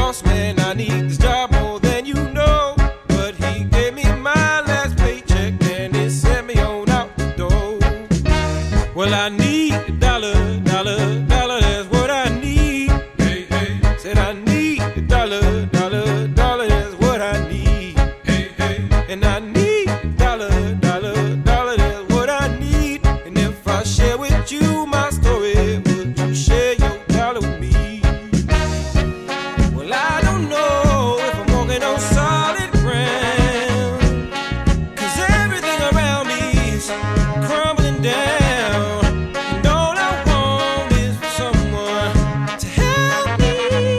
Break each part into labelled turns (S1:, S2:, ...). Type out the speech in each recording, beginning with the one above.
S1: boss man, I need this job more than you know. But he gave me my last paycheck and it sent me on out the door. Well, I need a dollar, dollar, dollar, that's what I need. Hey, hey. Said I need a dollar, dollar, dollar, that's what I need. Hey, hey. And I need a dollar, dollar, dollar, that's what I need. And if I share with you my story, would you share your dollar with me? Well, I don't know if I'm walking on solid ground, 'cause everything around me is crumbling down. And all I want is for someone to help me.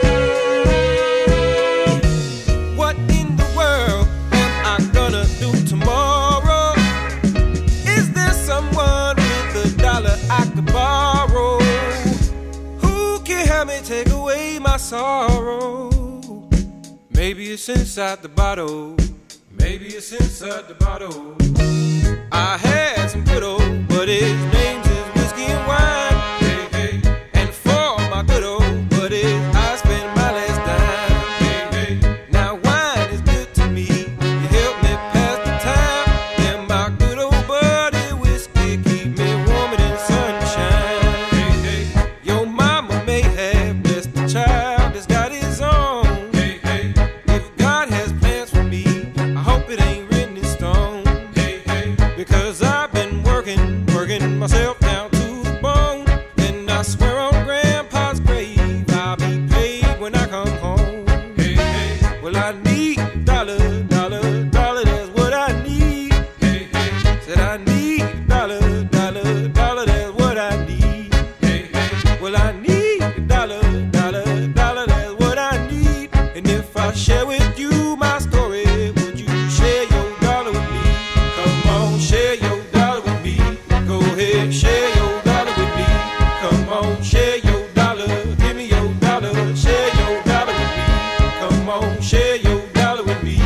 S1: What in the world am I gonna do tomorrow? Is there someone with a dollar I could borrow? Who can help me take away my sorrow? Maybe it's inside the bottle. Maybe it's inside the bottle. I had some good old buddies, names is whiskey and wine. Hey, hey. And for my good old buddies, I spend my last dime. Hey, hey. Now wine is good to me, you help me pass the time. And my good old buddy whiskey keep me warmer than sunshine. Hey, hey. Your mama may have blessed the child that's got his own. Hey, hey. If God has plans for me, I hope it ain't written in stone. Hey, hey. Because I've been working myself down to the bone. And I swear on Grandpa's grave, I'll be paid when I come home. Hey, hey. Well, I need a dollar, dollar, dollar, that's what I need. Hey, hey. Said I need a dollar, dollar, dollar, that's what I need. Hey, hey. Well, I need a dollar, dollar, dollar, that's what I need. And if I share with you my story, would you share your dollar with me? Come on, share your dollar with me. Go ahead, share your dollar with me. Come on, share your dollar. Give me your dollar, share your dollar with me. Come on, share your dollar with me.